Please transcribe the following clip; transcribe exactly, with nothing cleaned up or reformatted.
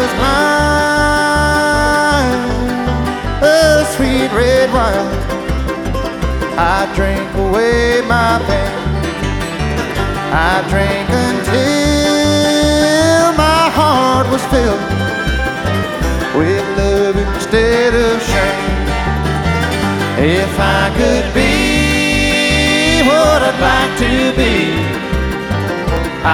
was mine, a sweet red wine. I drank away my pain. I drank until my heart was filled with love instead of shame. If I could be what I'd like to be,